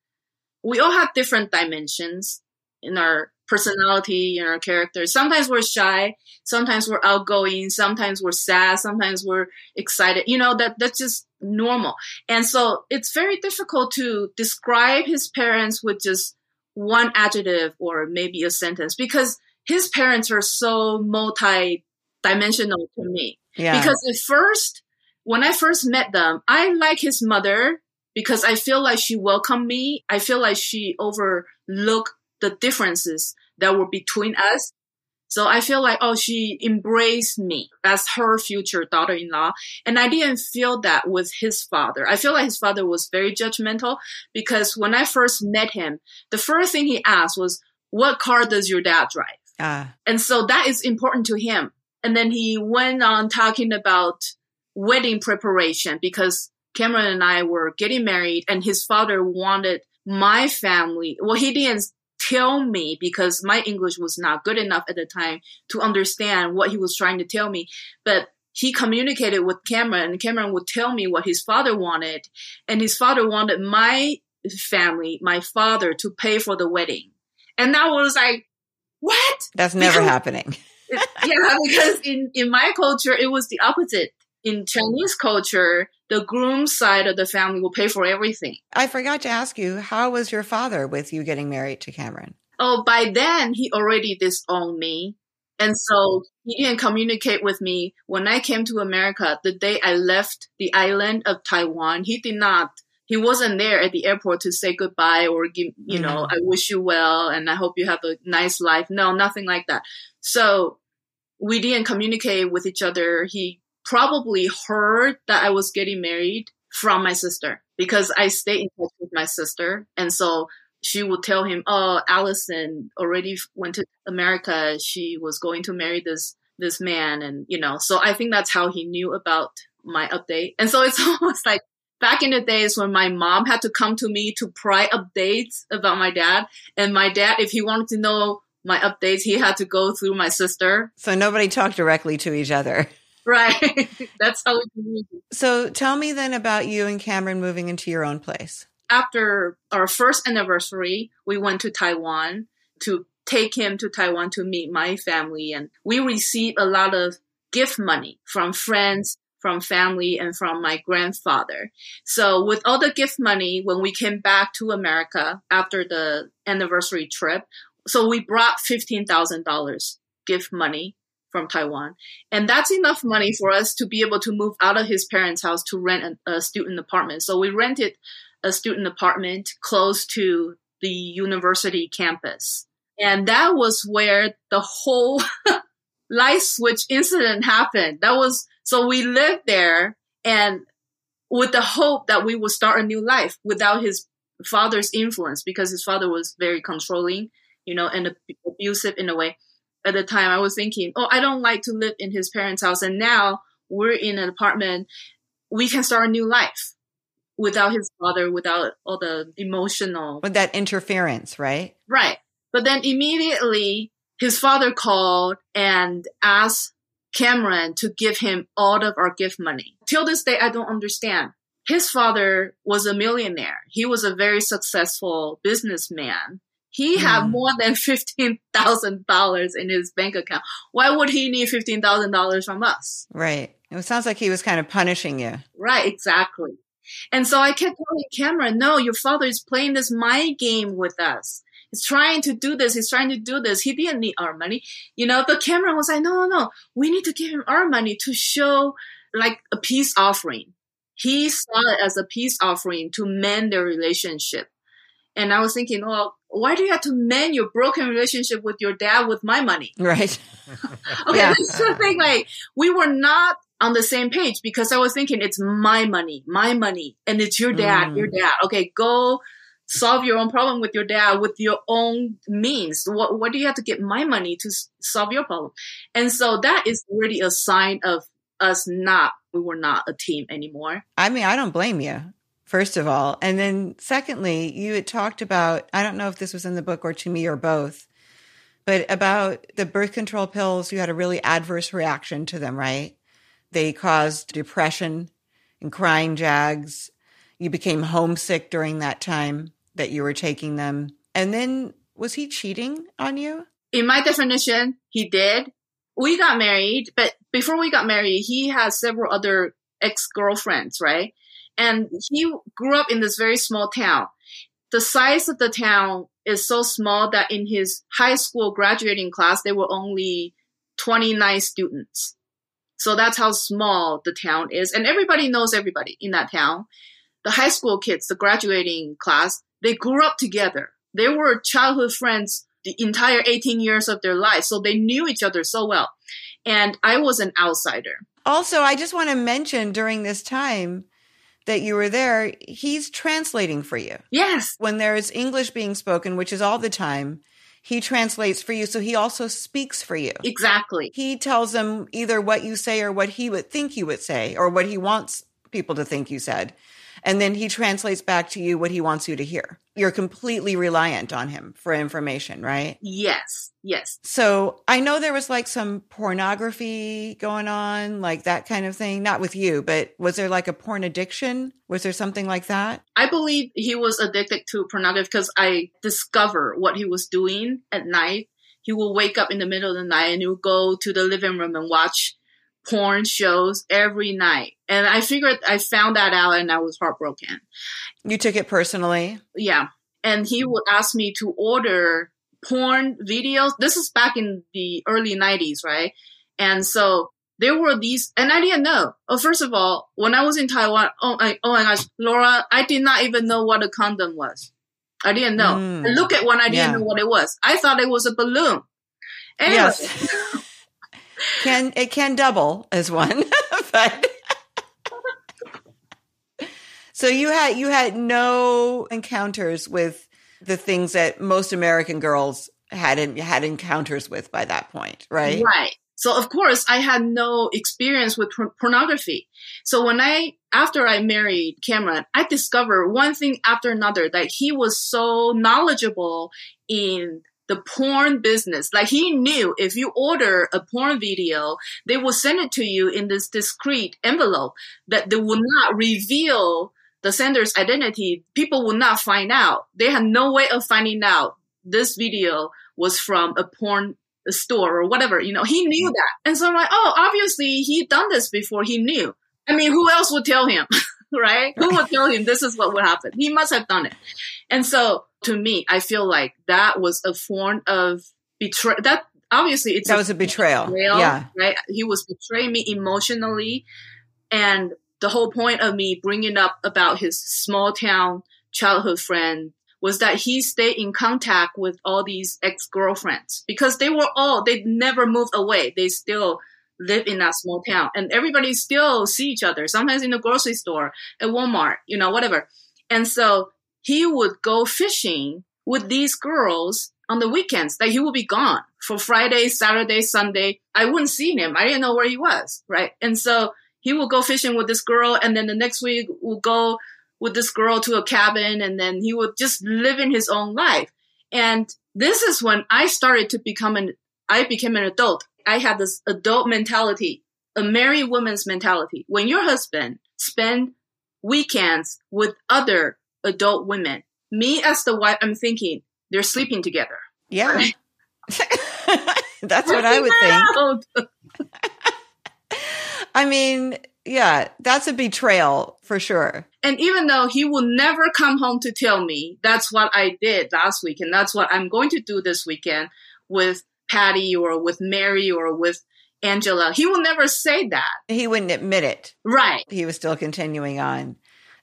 we all have different dimensions in our personality, in our character. Sometimes we're shy. Sometimes we're outgoing. Sometimes we're sad. Sometimes we're excited. You know, that that's just normal. And so it's very difficult to describe his parents with just one adjective or maybe a sentence because his parents are so multi-dimensional to me. Yeah. Because at first, when I first met them, I like his mother because I feel like she welcomed me. I feel like she overlooked the differences that were between us. So I feel like, oh, she embraced me as her future daughter-in-law. And I didn't feel that with his father. I feel like his father was very judgmental because when I first met him, the first thing he asked was, what car does your dad drive? Ah. And so that is important to him. And then he went on talking about wedding preparation because Cameron and I were getting married and his father wanted my family. Well, he didn't tell me because my English was not good enough at the time to understand what he was trying to tell me. But he communicated with Cameron and Cameron would tell me what his father wanted. And his father wanted my family, my father, to pay for the wedding. And that was like, what? That's never because, happening. Yeah, because in, in my culture, it was the opposite. In Chinese culture, the groom side of the family will pay for everything. I forgot to ask you, how was your father with you getting married to Cameron? Oh, by then, he already disowned me. And so he didn't communicate with me. When I came to America, the day I left the island of Taiwan, he did not, he wasn't there at the airport to say goodbye or give, you mm-hmm. know, I wish you well and I hope you have a nice life. No, nothing like that. So we didn't communicate with each other. He probably heard that I was getting married from my sister because I stayed in touch with my sister. And so she would tell him, oh, Allison already went to America. She was going to marry this, this man. And, you know, so I think that's how he knew about my update. And so it's almost like back in the days when my mom had to come to me to pry updates about my dad. And my dad, if he wanted to know my updates, he had to go through my sister. So nobody talked directly to each other. Right. That's how we do it. So tell me then about you and Cameron moving into your own place. After our first anniversary, we went to Taiwan to take him to Taiwan to meet my family. And we received a lot of gift money from friends, from family and from my grandfather. So with all the gift money, when we came back to America after the anniversary trip, so we brought fifteen thousand dollars gift money from Taiwan. And that's enough money for us to be able to move out of his parents' house to rent a, a student apartment. So we rented a student apartment close to the university campus. And that was where the whole light switch incident happened. That was, so we lived there and with the hope that we would start a new life without his father's influence, because his father was very controlling, you know, and abusive in a way. At the time I was thinking, oh, I don't like to live in his parents' house. And now we're in an apartment. We can start a new life without his father, without all the emotional. With that interference, right? Right. But then immediately his father called and asked Cameron to give him all of our gift money. Till this day, I don't understand. His father was a millionaire. He was a very successful businessman. He had mm. more than fifteen thousand dollars in his bank account. Why would he need fifteen thousand dollars from us? Right. It sounds like he was kind of punishing you. Right, exactly. And so I kept telling Cameron, no, your father is playing this mind game with us. He's trying to do this. He's trying to do this. He didn't need our money. You know, but Cameron was like, no, no, no. We need to give him our money to show like a peace offering. He saw it as a peace offering to mend their relationship. And I was thinking, well, why do you have to mend your broken relationship with your dad with my money? Right. Okay, yeah. This is the thing. Like, we were not on the same page because I was thinking it's my money, my money, and it's your dad, mm. your dad. Okay, go solve your own problem with your dad with your own means. What, what do you have to get my money to s- solve your problem? And so that is really a sign of us not, we were not a team anymore. I mean, I don't blame you. First of all. And then secondly, you had talked about, I don't know if this was in the book or to me or both, but about the birth control pills, you had a really adverse reaction to them, right? They caused depression and crying jags. You became homesick during that time that you were taking them. And then was he cheating on you? In my definition, he did. We got married, but before we got married, he had several other ex-girlfriends, right? And he grew up in this very small town. The size of the town is so small that in his high school graduating class, there were only twenty-nine students. So that's how small the town is. And everybody knows everybody in that town. The high school kids, the graduating class, they grew up together. They were childhood friends the entire eighteen years of their lives. So they knew each other so well. And I was an outsider. Also, I just want to mention during this time that you were there, he's translating for you. Yes. When there is English being spoken, which is all the time, he translates for you. So he also speaks for you. Exactly. He tells them either what you say or what he would think you would say or what he wants people to think you said. And then he translates back to you what he wants you to hear. You're completely reliant on him for information, right? Yes. Yes. So I know there was like some pornography going on, like that kind of thing. Not with you, but was there like a porn addiction? Was there something like that? I believe he was addicted to pornography because I discovered what he was doing at night. He will wake up in the middle of the night and he will go to the living room and watch porn shows every night. And I figured I found that out and I was heartbroken. You took it personally? Yeah. And he would ask me to order porn videos. This is back in the early nineties, right? And so there were these, and I didn't know. Oh, first of all, when I was in Taiwan, oh, I, oh my gosh, Laura, I did not even know what a condom was. I didn't know. Mm. And look at when I didn't Yeah. know what it was. I thought it was a balloon. Anyway. Yes. Can it can double as one, but so you had you had no encounters with the things that most American girls had in, had encounters with by that point, right? Right. So of course I had no experience with por- pornography. So when I, after I married Cameron, I discovered one thing after another that he was so knowledgeable in the porn business. Like he knew if you order a porn video, they will send it to you in this discreet envelope that they will not reveal the sender's identity. People will not find out. They had no way of finding out this video was from a porn store or whatever. You know, he knew that. And so I'm like, oh, obviously he'd done this before. He knew. I mean, who else would tell him, right? Who would tell him this is what would happen? He must have done it. And so to me, I feel like that was a form of betrayal. That obviously it's that was a betrayal. betrayal. Yeah. Right. He was betraying me emotionally. And the whole point of me bringing up about his small town childhood friend was that he stayed in contact with all these ex-girlfriends because they were all, they never moved away. They still live in that small town and everybody still see each other, sometimes in the grocery store, at Walmart, you know, whatever. And so he would go fishing with these girls on the weekends, that he would be gone for Friday, Saturday, Sunday. I wouldn't see him. I didn't know where he was, right? And so he would go fishing with this girl and then the next week we'll go with this girl to a cabin and then he would just live in his own life. And this is when I started to become an, I became an adult. I had this adult mentality, a married woman's mentality. When your husband spend weekends with other adult women, me as the wife, I'm thinking they're sleeping together. Yeah. Right? That's what I would think. I mean, yeah, that's a betrayal for sure. And even though he will never come home to tell me that's what I did last week and that's what I'm going to do this weekend with Patty or with Mary or with Angela, he will never say that. He wouldn't admit it. Right. He was still continuing on.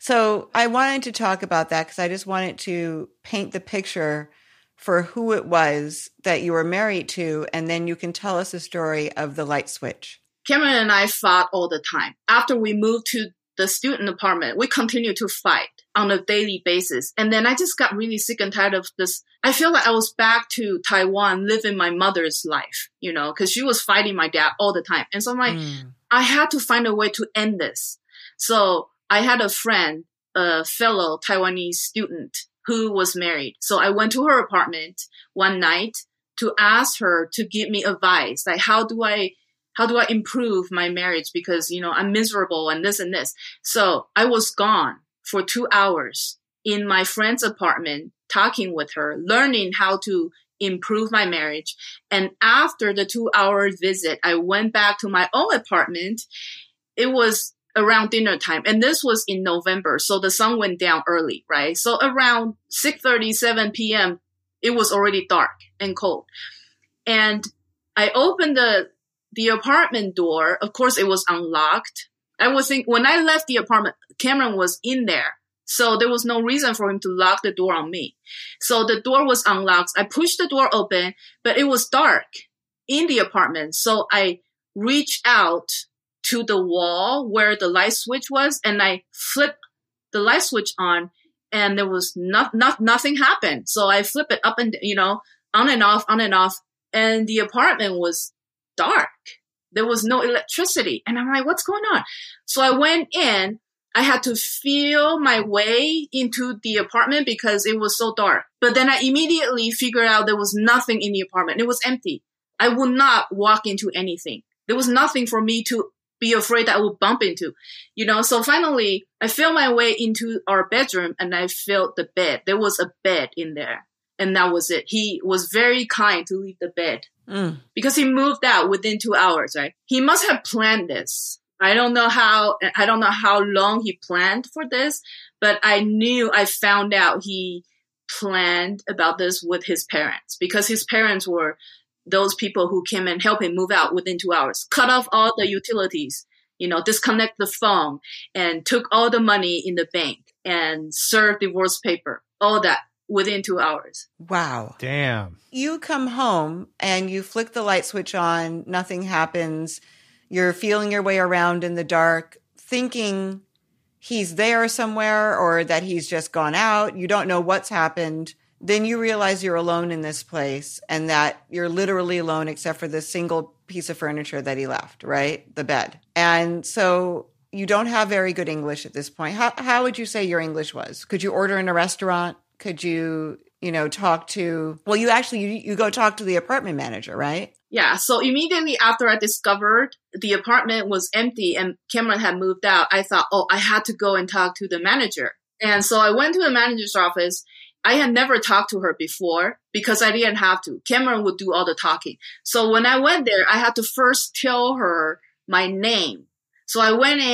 So I wanted to talk about that because I just wanted to paint the picture for who it was that you were married to. And then you can tell us the story of the light switch. Cameron and I fought all the time. After we moved to the student apartment, we continued to fight on a daily basis. And then I just got really sick and tired of this. I feel like I was back to Taiwan living my mother's life, you know, because she was fighting my dad all the time. And so I'm like, mm. I had to find a way to end this. So I had a friend, a fellow Taiwanese student who was married. So I went to her apartment one night to ask her to give me advice. Like, how do I How do I improve my marriage? Because, you know, I'm miserable and this and this. So I was gone for two hours in my friend's apartment, talking with her, learning how to improve my marriage. And after the two hour visit, I went back to my own apartment. It was around dinner time. And this was in November. So the sun went down early, right? So around six thirty, seven p.m., it was already dark and cold. And I opened the The apartment door, of course, it was unlocked. I was think when I left the apartment, Cameron was in there. So there was no reason for him to lock the door on me. So the door was unlocked. I pushed the door open, but it was dark in the apartment. So I reached out to the wall where the light switch was and I flipped the light switch on and there was not, not, nothing happened. So I flipped it up and, you know, on and off, on and off. And the apartment was dark. There was no electricity. And I'm like, what's going on? So I went in. I had to feel my way into the apartment because it was so dark. But then I immediately figured out there was nothing in the apartment. It was empty. I would not walk into anything. There was nothing for me to be afraid that I would bump into, you know? So finally, I felt my way into our bedroom and I felt the bed. There was a bed in there. And that was it. He was very kind to leave the bed mm. because he moved out within two hours, right? He must have planned this. I don't know how, I don't know how long he planned for this, but I knew, I found out he planned about this with his parents because his parents were those people who came and helped him move out within two hours, cut off all the utilities, you know, disconnect the phone and took all the money in the bank and served divorce paper, all that. Within two hours. Wow. Damn. You come home and you flick the light switch on, nothing happens. You're feeling your way around in the dark, thinking he's there somewhere or that he's just gone out. You don't know what's happened. Then you realize you're alone in this place and that you're literally alone except for this single piece of furniture that he left, right? The bed. And so you don't have very good English at this point. How, how would you say your English was? Could you order in a restaurant? Could you, you know, talk to, well, you actually, you, you go talk to the apartment manager, right? Yeah. So immediately after I discovered the apartment was empty and Cameron had moved out, I thought, oh, I had to go and talk to the manager. And so I went to the manager's office. I had never talked to her before because I didn't have to. Cameron would do all the talking. So when I went there, I had to first tell her my name. So I went in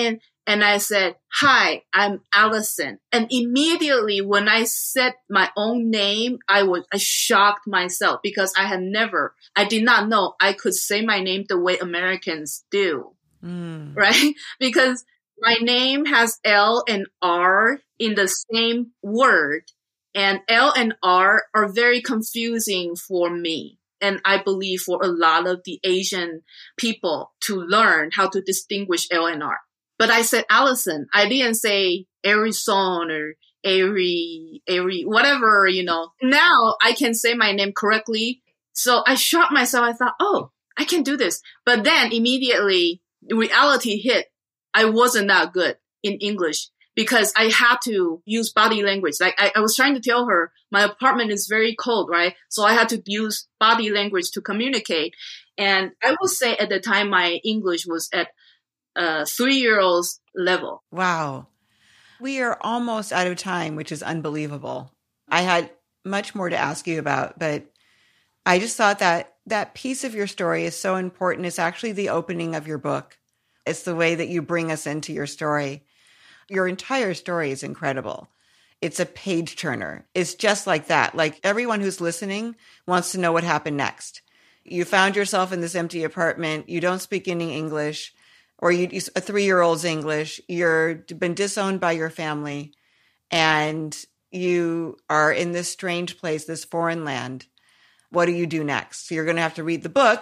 And I said, hi, I'm Allison. And immediately when I said my own name, I was, I shocked myself because I had never, I did not know I could say my name the way Americans do. Mm. Right? Because my name has L and R in the same word. And L and R are very confusing for me. And I believe for a lot of the Asian people to learn how to distinguish L and R. But I said Allison. I didn't say Arison or Ari, Ari, whatever, you know. Now I can say my name correctly. So I shocked myself. I thought, oh, I can do this. But then immediately reality hit. I wasn't that good in English because I had to use body language. Like I, I was trying to tell her my apartment is very cold, right? So I had to use body language to communicate. And I will say at the time my English was at Uh, three-year-old's level. Wow. We are almost out of time, which is unbelievable. I had much more to ask you about, but I just thought that that piece of your story is so important. It's actually the opening of your book. It's the way that you bring us into your story. Your entire story is incredible. It's a page turner. It's just like that. Like everyone who's listening wants to know what happened next. You found yourself in this empty apartment. You don't speak any English. Or you, a three-year-old's English, you're been disowned by your family, and you are in this strange place, this foreign land. What do you do next? So you're going to have to read the book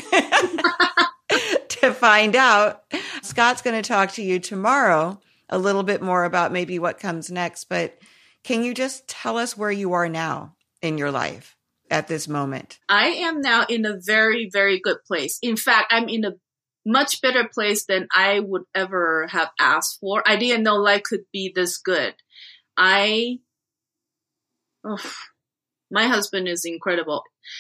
to find out. Scott's going to talk to you tomorrow a little bit more about maybe what comes next, but can you just tell us where you are now in your life at this moment? I am now in a very, very good place. In fact, I'm in a much better place than I would ever have asked for. I didn't know life could be this good. I, oh, my husband is incredible.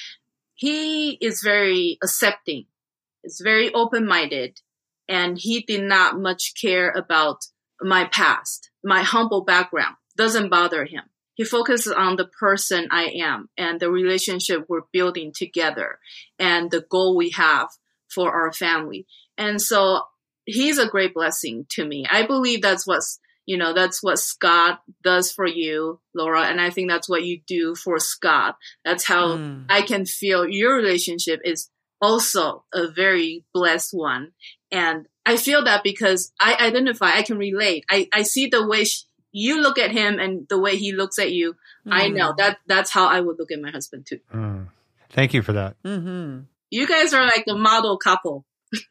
He is very accepting. Is very open-minded. And he did not much care about my past. My humble background doesn't bother him. He focuses on the person I am and the relationship we're building together and the goal we have for our family. And so he's a great blessing to me. I believe that's what's, you know, that's what Scott does for you, Laura. And I think that's what you do for Scott. That's how mm. I can feel your relationship is also a very blessed one. And I feel that because I identify, I can relate. I, I see the way sh- you look at him and the way he looks at you. Mm. I know that that's how I would look at my husband too. Mm. Thank you for that. Mm-hmm. You guys are like the model couple.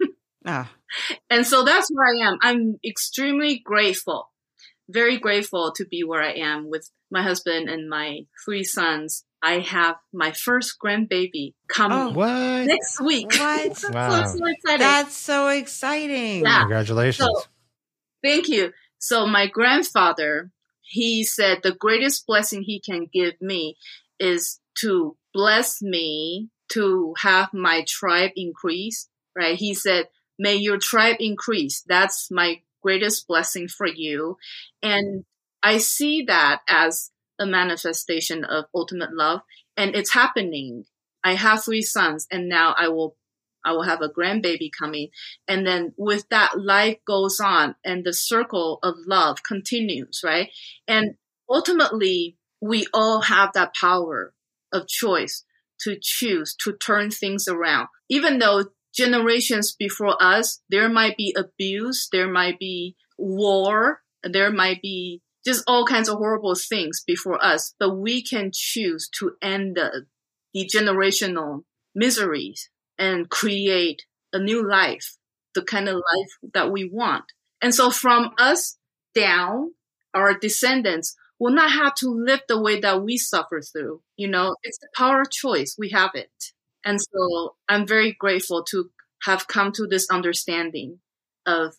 ah. And so that's where I am. I'm extremely grateful, very grateful to be where I am with my husband and my three sons. I have my first grandbaby coming oh, what? next week. What? Wow. so, so excited. That's so exciting. Yeah. Congratulations. So, thank you. So my grandfather, he said the greatest blessing he can give me is to bless me to have my tribe increase, right? He said, may your tribe increase. That's my greatest blessing for you. And I see that as a manifestation of ultimate love, and it's happening. I have three sons, and now I will, I will have a grandbaby coming. And then with that, life goes on and the circle of love continues, right? And ultimately, we all have that power of choice to choose to turn things around. Even though generations before us, there might be abuse, there might be war, there might be just all kinds of horrible things before us, but we can choose to end the, the generational miseries and create a new life, the kind of life that we want. And so from us down, our descendants will not have to live the way that we suffer through. You know, it's the power of choice. We have it. And so I'm very grateful to have come to this understanding of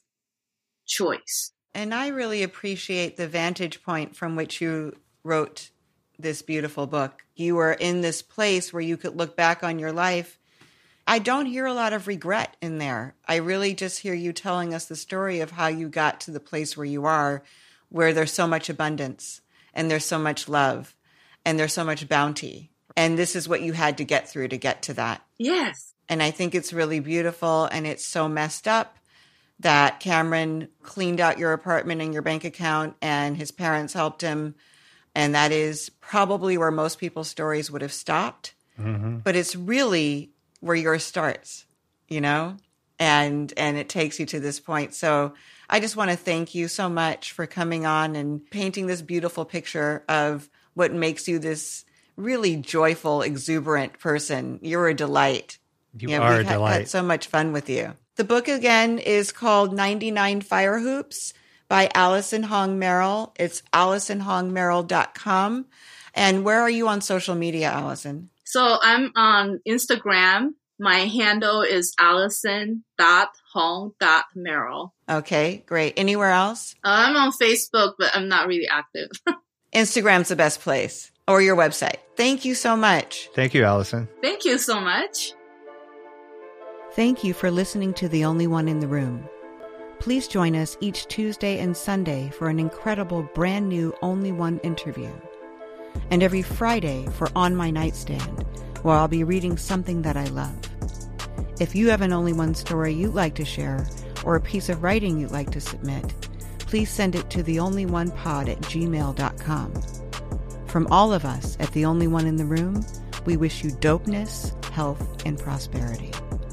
choice. And I really appreciate the vantage point from which you wrote this beautiful book. You were in this place where you could look back on your life. I don't hear a lot of regret in there. I really just hear you telling us the story of how you got to the place where you are, where there's so much abundance and there's so much love and there's so much bounty. And this is what you had to get through to get to that. Yes. And I think it's really beautiful, and it's so messed up, that Cameron cleaned out your apartment and your bank account and his parents helped him. And that is probably where most people's stories would have stopped. Mm-hmm. But it's really where yours starts, you know, and and it takes you to this point. So I just want to thank you so much for coming on and painting this beautiful picture of what makes you this really joyful, exuberant person. You're a delight. You, you know, are we've a had, delight. had so much fun with you. The book, again, is called ninety-nine Fire Hoops by Allison Hong Merrill. It's allison hong merrill dot com. And where are you on social media, Allison? So I'm on Instagram. My handle is allison dot hong dot merrill. Okay, great. Anywhere else? Uh, I'm on Facebook, but I'm not really active. Instagram's the best place, or your website. Thank you so much. Thank you, Allison. Thank you so much. Thank you for listening to The Only One in the Room. Please join us each Tuesday and Sunday for an incredible brand new Only One interview. And every Friday for On My Nightstand, where I'll be reading something that I love. If you have an Only One story you'd like to share, or a piece of writing you'd like to submit, please send it to the only one pod at gmail dot com. From all of us at The Only One in the Room, we wish you dopeness, health, and prosperity.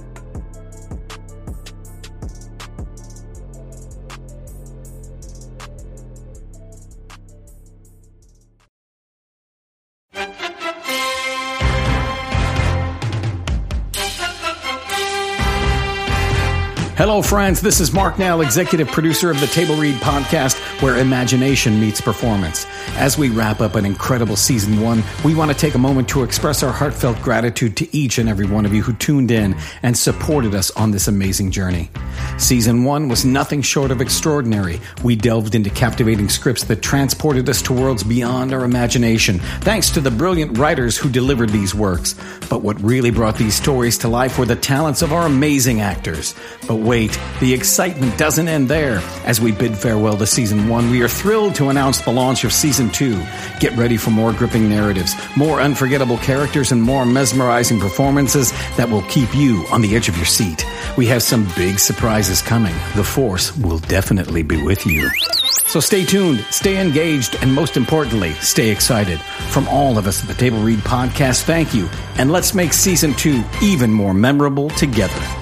Hello, friends. This is Mark Nell, executive producer of the Table Read podcast, where imagination meets performance. As we wrap up an incredible season one, we want to take a moment to express our heartfelt gratitude to each and every one of you who tuned in and supported us on this amazing journey. Season one was nothing short of extraordinary. We delved into captivating scripts that transported us to worlds beyond our imagination, thanks to the brilliant writers who delivered these works. But what really brought these stories to life were the talents of our amazing actors. But wait, the excitement doesn't end there. As we bid farewell to season one, we are thrilled to announce the launch of season two. Get ready for more gripping narratives, more unforgettable characters, and more mesmerizing performances that will keep you on the edge of your seat. We have some big surprises coming. The Force will definitely be with you. So stay tuned, stay engaged, and most importantly, stay excited. From all of us at the Table Read podcast, thank you. And let's make season two even more memorable together.